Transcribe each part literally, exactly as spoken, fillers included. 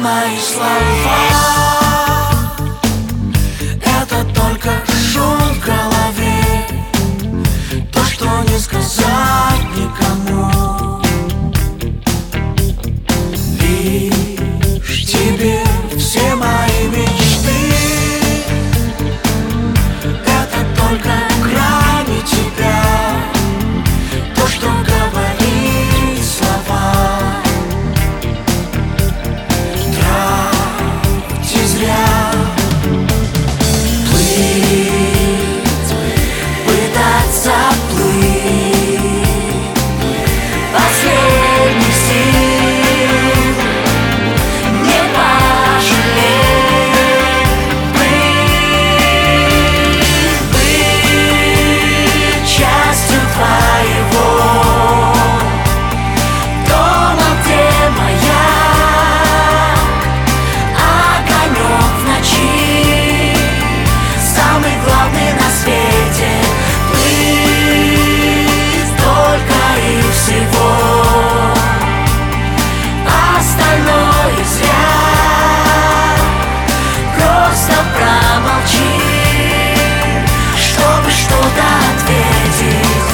мои слова — это только шум в голове, то, что не сказать никому. Лишь тебе все мои мечты — это только грани тебя, то, что говорит слова. Трать зря, плыть, пытаться плыть последних сил, не пожалеть, быть, быть частью твоего дома, где маяк, огонек в ночи, самый главный на свете. Плыть только и всего, остальное зря. Просто промолчи, чтобы что-то ответить.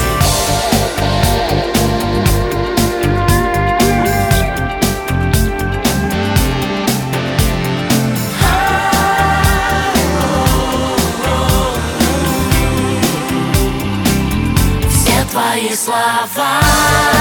Все твои слова